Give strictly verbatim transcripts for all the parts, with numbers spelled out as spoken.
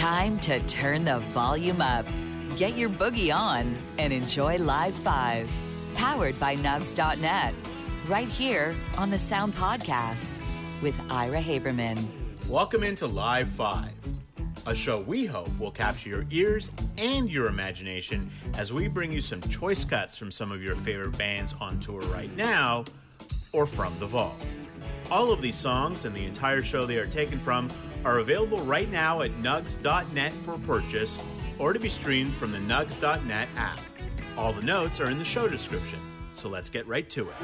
Time to turn the volume up. Get your boogie on and enjoy Live five, powered by Nugs dot net, right here on the Sound Podcast with Ira Haberman. Welcome into Live five, a show we hope will capture your ears and your imagination as we bring you some choice cuts from some of your favorite bands on tour right now or from the vault. All of these songs and the entire show they are taken from are available right now at Nugs dot net for purchase or to be streamed from the Nugs dot net app. All the notes are in the show description, so let's get right to it.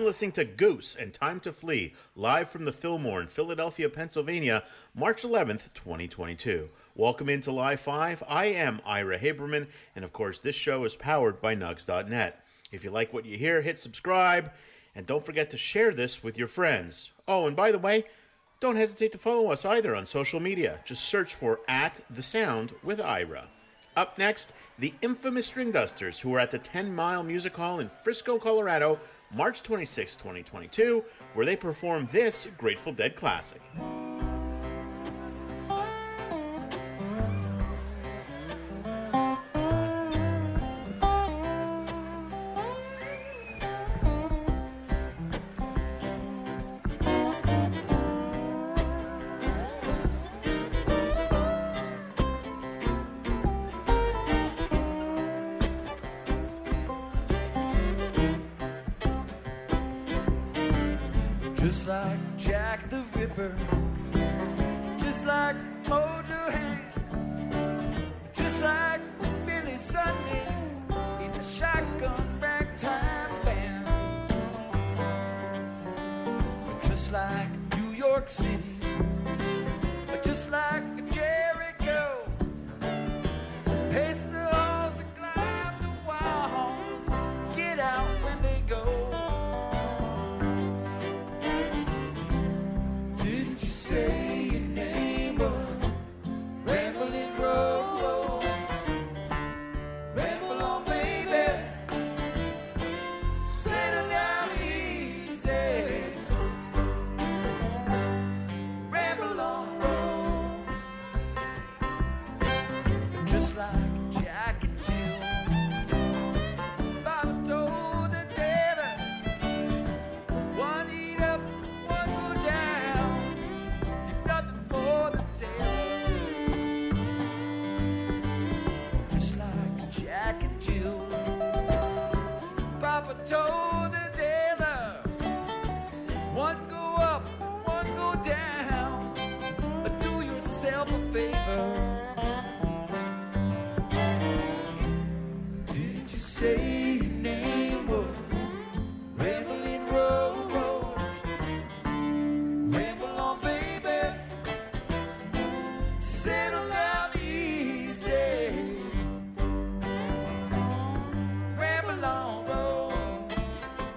listening to Goose and Time to Flee, live from the Fillmore in Philadelphia, Pennsylvania, March eleventh, twenty twenty-two. Welcome into Live five. I am Ira Haberman, and of course, this show is powered by Nugs dot net. If you like what you hear, hit subscribe, and don't forget to share this with your friends. Oh, and by the way, don't hesitate to follow us either on social media. Just search for at The Sound with Ira. Up next, the infamous String Dusters, who are at the ten mile Music Hall in Frisco, Colorado, March twenty-sixth, twenty twenty-two, where they perform this Grateful Dead classic. Just like Jack the Ripper, just like Mojo Hand, just like Billy Sunday in the shotgun ragtime band, just like New York City, just like Jericho, pace the halls and climb the walls, get out when they go. Say your name was Ramblin' Rose. Ramble on, baby. Settle down easy. Ramble on, Rose. Just like Jack and Jill, Baba told the dead, one eat up, one go down. Just like Jack and Jill, Papa told the dealer, one go up, one go down. Do yourself a favor. Did you say your name was Ramblin' Rose? Ramble on, baby. Settle down easy. Ramble on, road.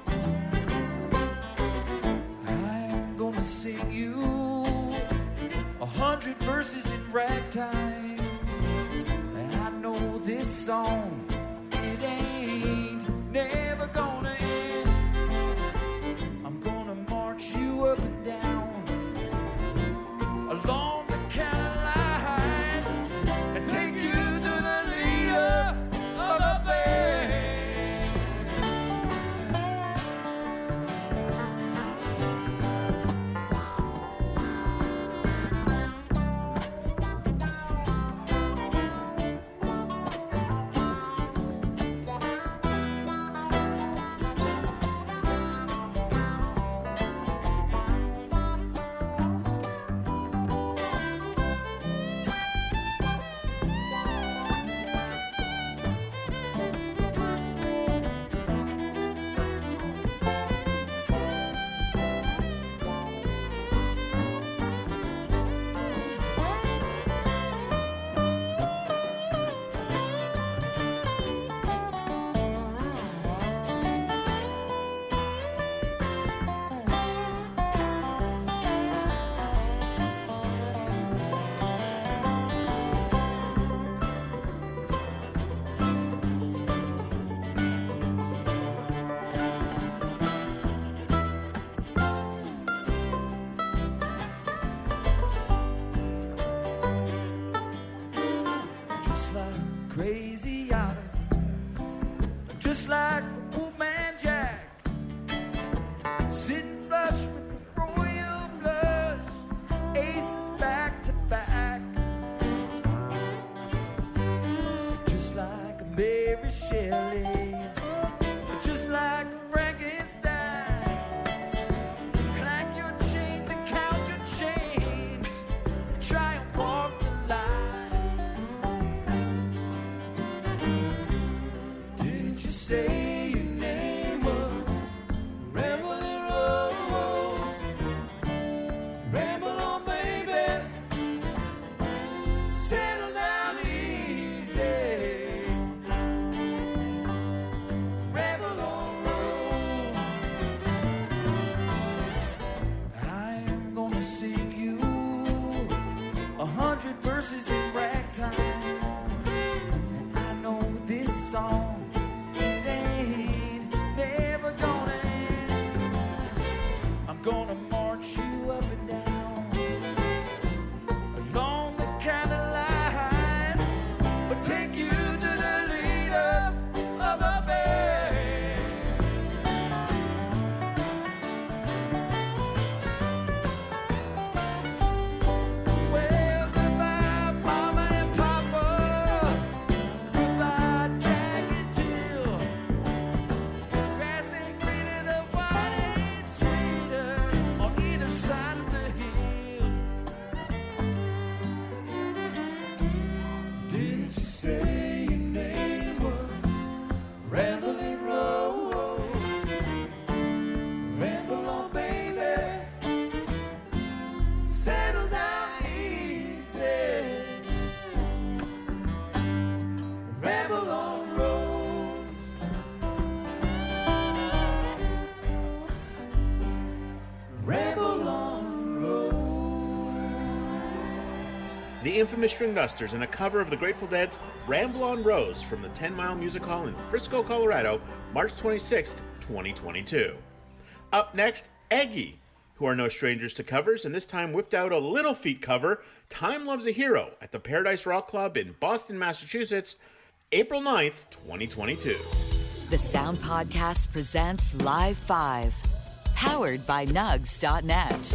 the infamous String Dusters in a cover of the Grateful Dead's Ramble on Rose from the ten mile Music Hall in Frisco, Colorado, March twenty-sixth, twenty twenty-two. Up next, Aggie, who are no strangers to covers, and this time whipped out a Little Feat cover, Time Loves a Hero, at the Paradise Rock Club in Boston, Massachusetts, April ninth, twenty twenty-two. The Sound Podcast presents Live five, powered by Nugs dot net.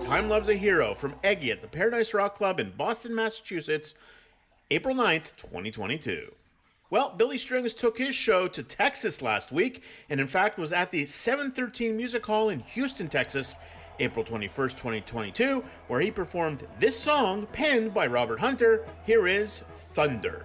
Time Loves a Hero from Eggy at the Paradise Rock Club in Boston, Massachusetts, April ninth, twenty twenty-two. Well, Billy Strings took his show to Texas last week, and in fact was at the seven thirteen Music Hall in Houston, Texas, April twenty-first, twenty twenty-two, where he performed this song, penned by Robert Hunter. Here is Thunder.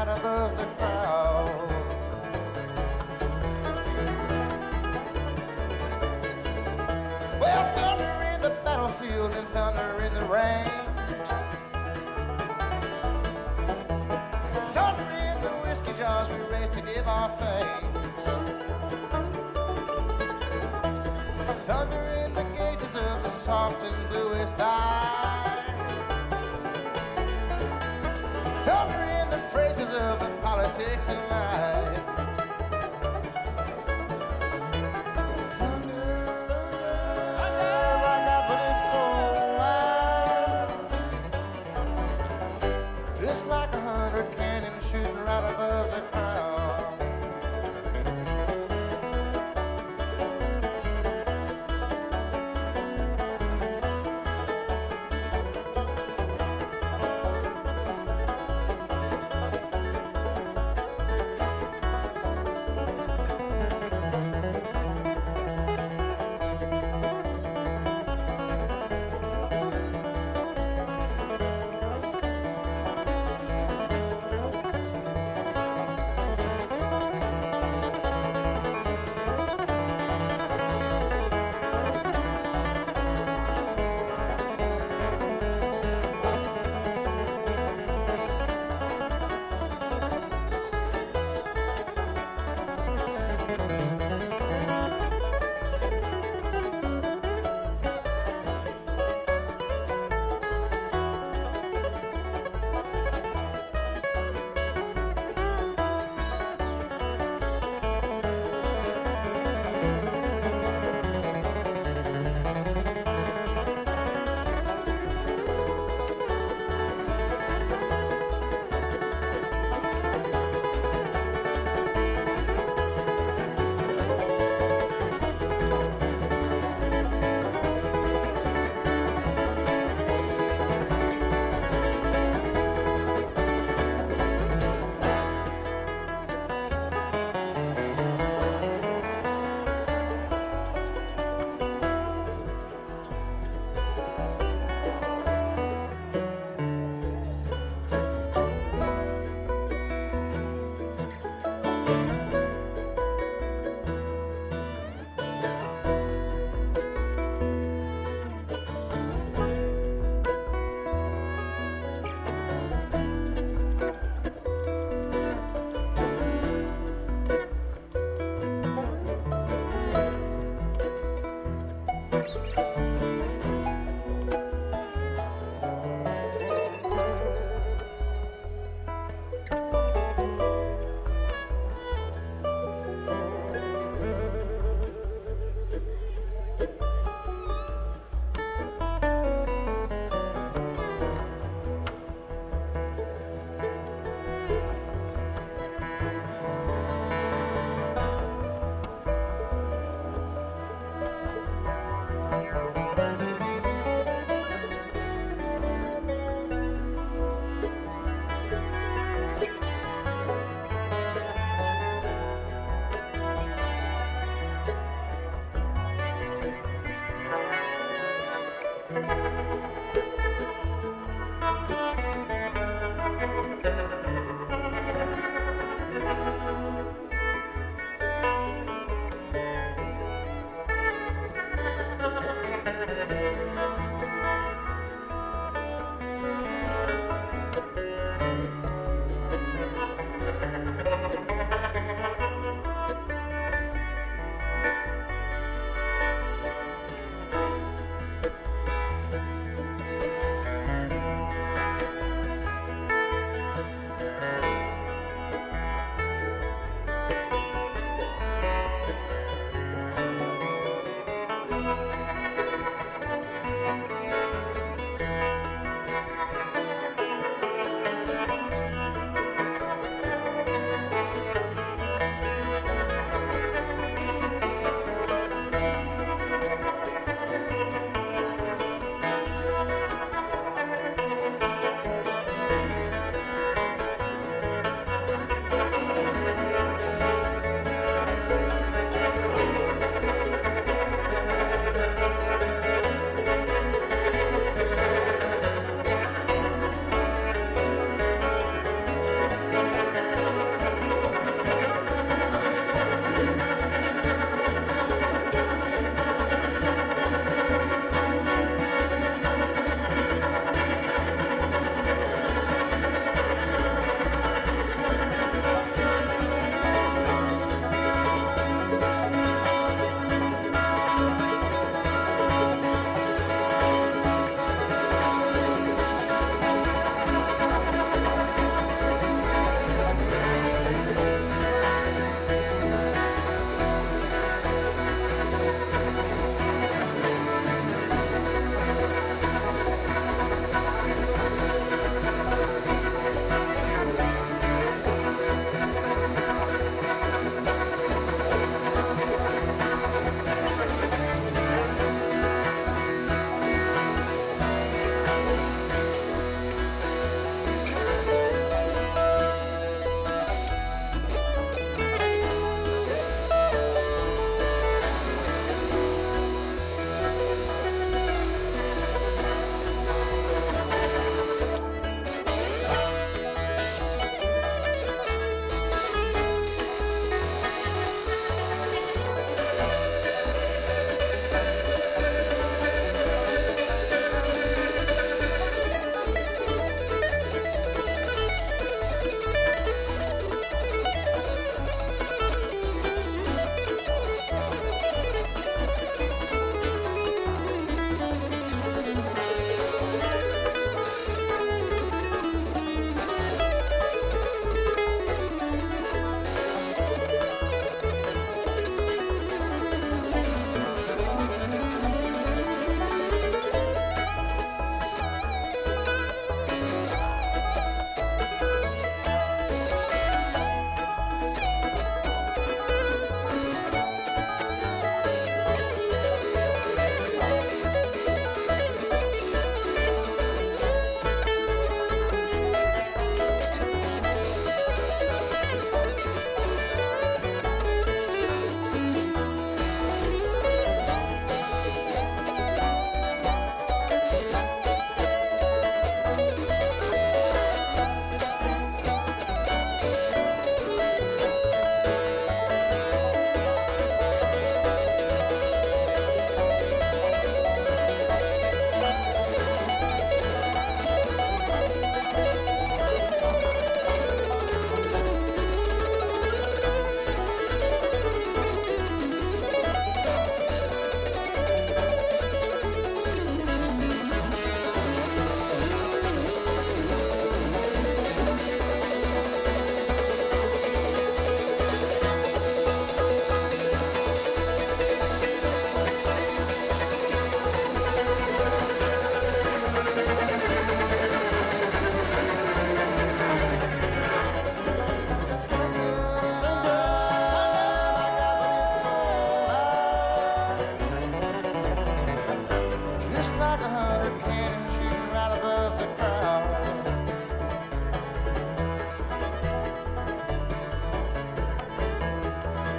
right above the crowd. Well, thunder in the battlefield and thunder in the range. Thunder in the whiskey jars we raise to give our thanks. Thunder in the gazes of the soft and bluest eye. Thunder in the phrases of the politics and lies. Thunder, like that, but it's so loud. Just like a hundred cannons shooting right above the crowd.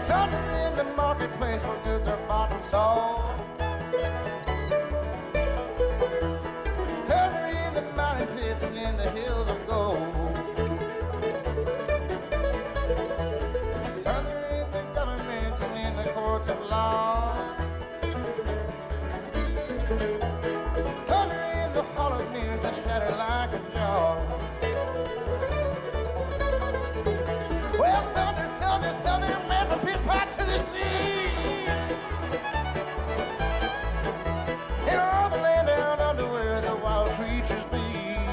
Thunder in the marketplace where goods are bought and sold. Thunder in the mountain pits and in the hills of gold. Thunder in the government and in the courts of law. Thunder in the hollow mirrors that shatter like a jaw. Well, thunder, thunder, thunder, man from peace pipe to the sea. And all the land down under where the wild creatures be.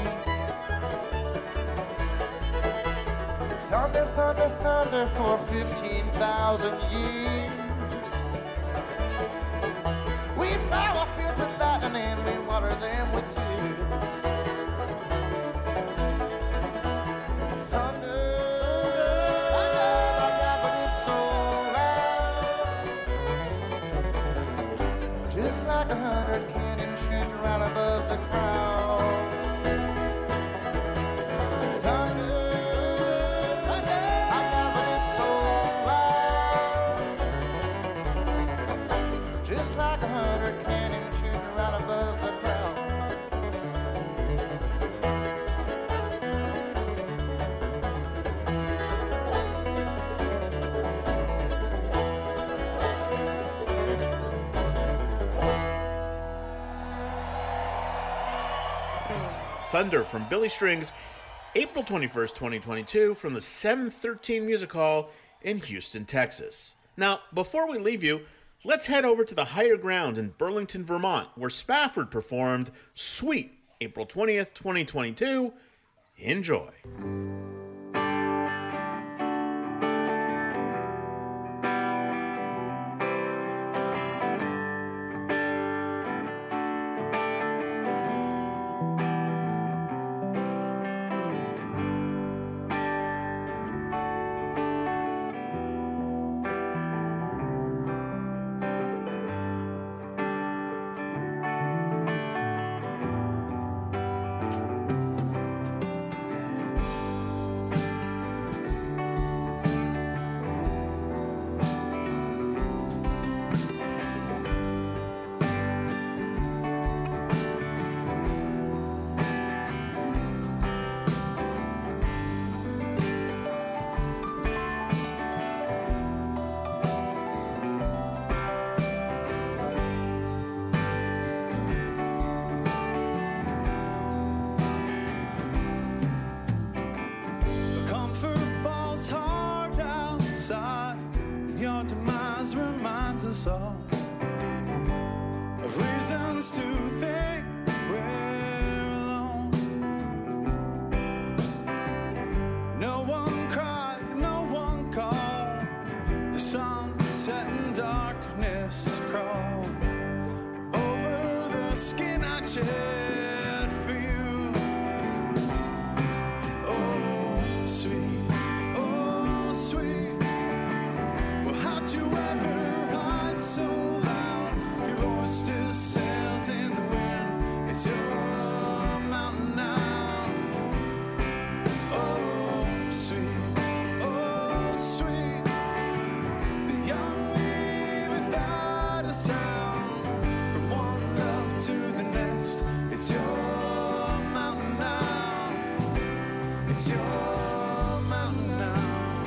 Thunder, thunder, thunder for fifteen thousand years. We plow our fields with lightning and we water them with tears. Thunder, my God, but it's so loud. Just like a hundred cannons shooting right above the crowd. Thunder, my God, but it's so loud. Just like a hundred cannons shooting right above the crowd. Thunder from Billy Strings, April twenty-first, twenty twenty-two, from the seven thirteen Music Hall in Houston, Texas. Now, before we leave you, let's head over to the Higher Ground in Burlington, Vermont, where Spafford performed Sweet, April twentieth, twenty twenty-two. Enjoy. Comfort falls hard outside. Your demise reminds us all of reasons to think we're alone. No one cried, no one called. The sun set in darkness crawl over the skin I shed for you. Oh, sweet, oh, sweet. Well, how'd you ever ride so loud? Your voice still sails in the wind. It's your mountain now. Oh, sweet, oh, sweet. The young leave without a sound. From one love to the next. It's your mountain now. It's your mountain now.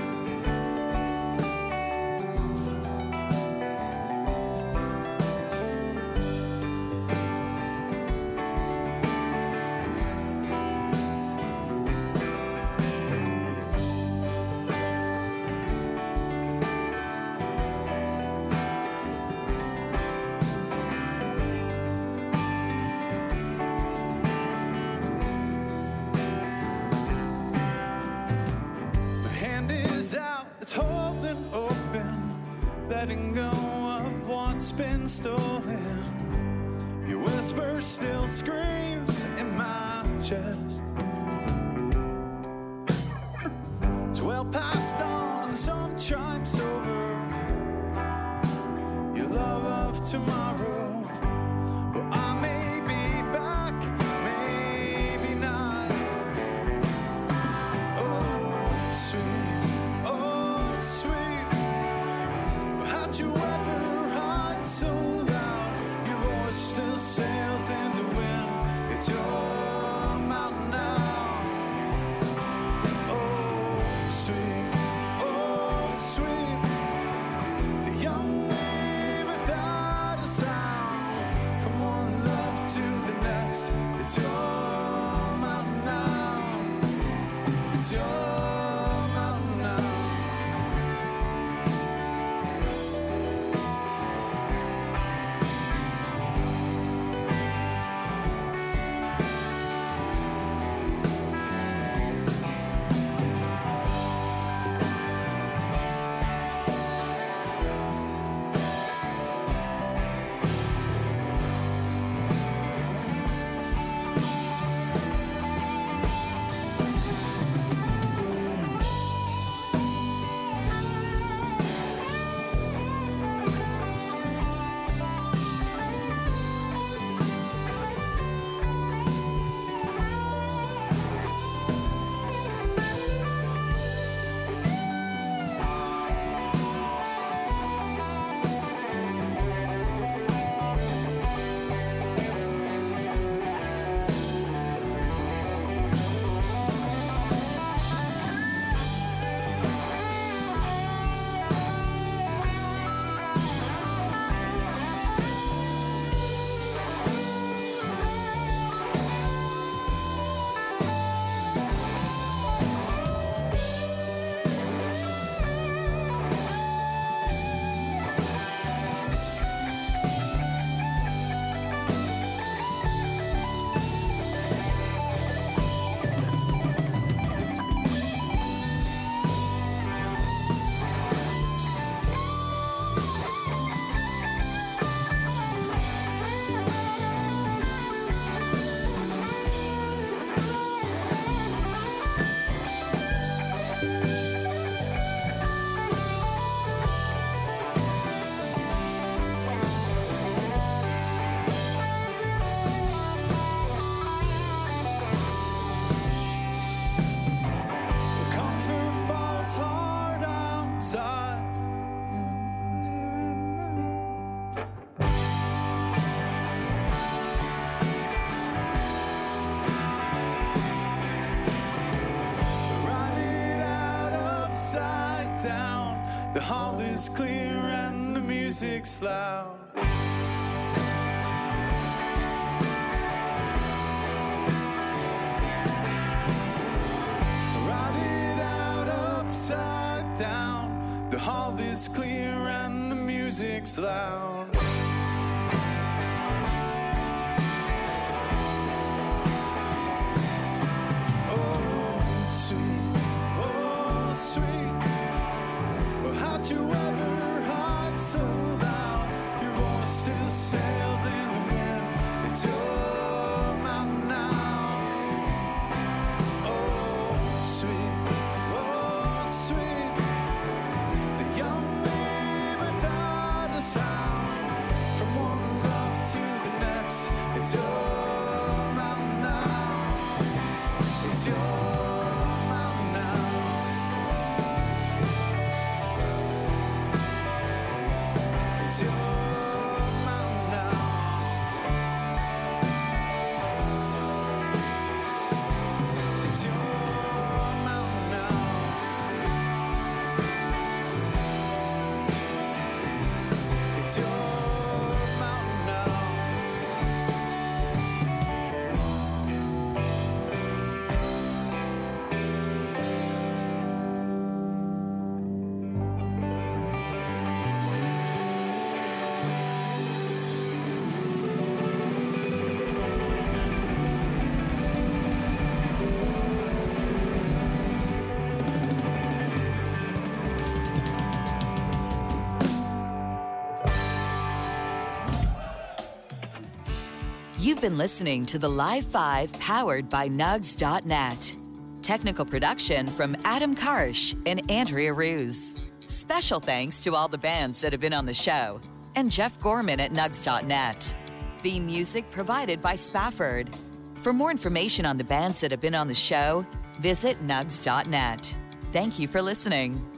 My hand is out, it's holding open, letting go of what's been stolen. Your whisper still screams in my chest. It's well past dawn and the sun chimes over. Your love of tomorrow. Well, I may be back, maybe not. Oh, sweet, oh, sweet. down. The hall is clear and the music's loud. Ride it out upside down. The hall is clear and the music's loud. You ever heart so loud, your voice still sails in the wind. It's your mountain now. Oh, sweet, oh, sweet. The young live without a sound. From one love to the next. It's your mountain now. It's your It's your mountain now. It's your mountain now. It's your mountain now. You've been listening to the Live five powered by Nugs dot net. Technical production from Adam Karsh and Andrea Ruse. Special thanks to all the bands that have been on the show and Jeff Gorman at Nugs dot net. Theme music provided by Spafford. For more information on the bands that have been on the show, visit Nugs dot net. Thank you for listening.